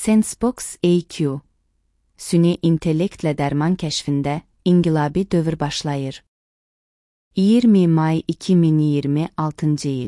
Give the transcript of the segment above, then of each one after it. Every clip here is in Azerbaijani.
SenseBox AQ, süni intellektlə dərman kəşfində inqilabi dövr başlayır. 20 may 2026 il.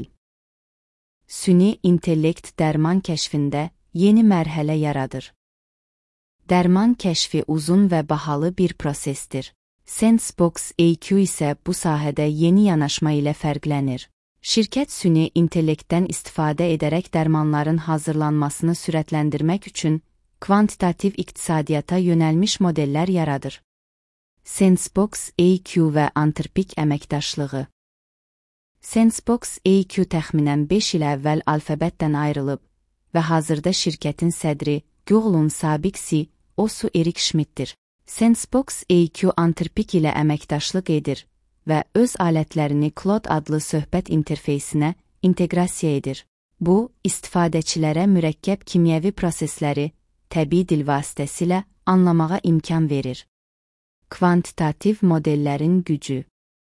Süni intellekt dərman kəşfində yeni mərhələ yaradır. Dərman kəşfi uzun və bahalı bir prosesdir. SenseBox AQ isə bu sahədə yeni yanaşma ilə fərqlənir. Şirkət süni intellektdən istifadə edərək dərmanların hazırlanmasını sürətləndirmək üçün kvantitativ iqtisadiyyata yönəlmiş modellər yaradır. SenseBox AQ və Anthropic əməkdaşlığı. SenseBox AQ təxminən 5 il əvvəl alfabetdən ayrılıb və hazırda şirkətin sədri Google'un sabiq CEO-su Eric Schmidtdir. SenseBox AQ Anthropic ilə əməkdaşlıq edir və öz alətlərini Claude adlı söhbət interfeysinə inteqrasiya edir. Bu, istifadəçilərə mürəkkəb kimyəvi prosesləri təbii dil vasitəsilə anlamağa imkan verir. Kvantitativ modellərin gücü.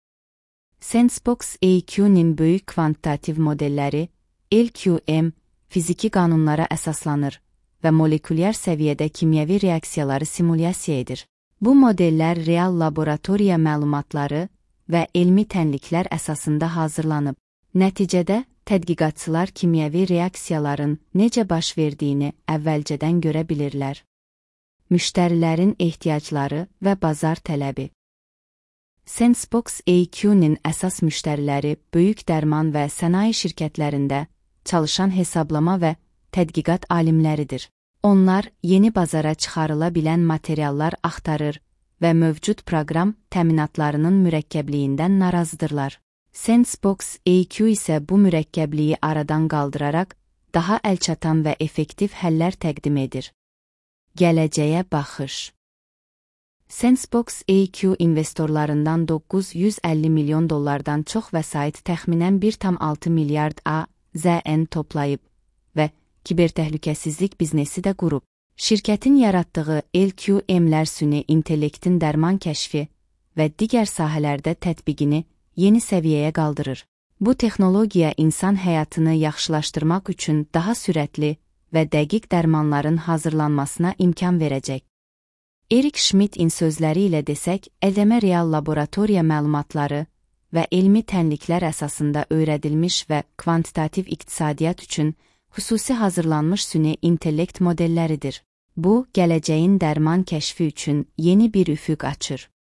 SenseBox AQ-nin böyük kvantitativ modelləri LQM fiziki qanunlara əsaslanır və molekulyar səviyyədə kimyəvi reaksiyaları simulyasiya edir. Bu modellər real laboratoriya məlumatları və elmi tənliklər əsasında hazırlanıb. Nəticədə, tədqiqatçılar kimyəvi reaksiyaların necə baş verdiyini əvvəlcədən görə bilirlər. Müştərilərin ehtiyacları və bazar tələbi. SenseBox AQ-nin əsas müştəriləri böyük dərman və sənaye şirkətlərində çalışan hesablama və tədqiqat alimləridir. Onlar yeni bazara çıxarıla bilən materiallar axtarır və mövcud proqram təminatlarının mürəkkəbliyindən narazıdırlar. SenseBox AQ isə bu mürəkkəbliyi aradan qaldıraraq daha əlçatan və effektiv həllər təqdim edir. Gələcəyə baxış. SenseBox AQ investorlarından $950 milyon çox vəsait təxminən 1,6 milyard AZN toplayıb və kibertəhlükəsizlik biznesi də qurub. Şirkətin yaratdığı LQM-lər süni intellektin dərman kəşfi və digər sahələrdə tətbiqini yeni səviyyəyə qaldırır. Bu texnologiya insan həyatını yaxşılaşdırmaq üçün daha sürətli və dəqiq dərmanların hazırlanmasına imkan verəcək. Eric Schmidt'in sözləri ilə desək, ədəmə real laboratoriya məlumatları və elmi tənliklər əsasında öyrədilmiş və kvantitativ iqtisadiyyat üçün xüsusi hazırlanmış süni intellekt modelləridir. Bu, gələcəyin dərman kəşfi üçün yeni bir üfüq açır.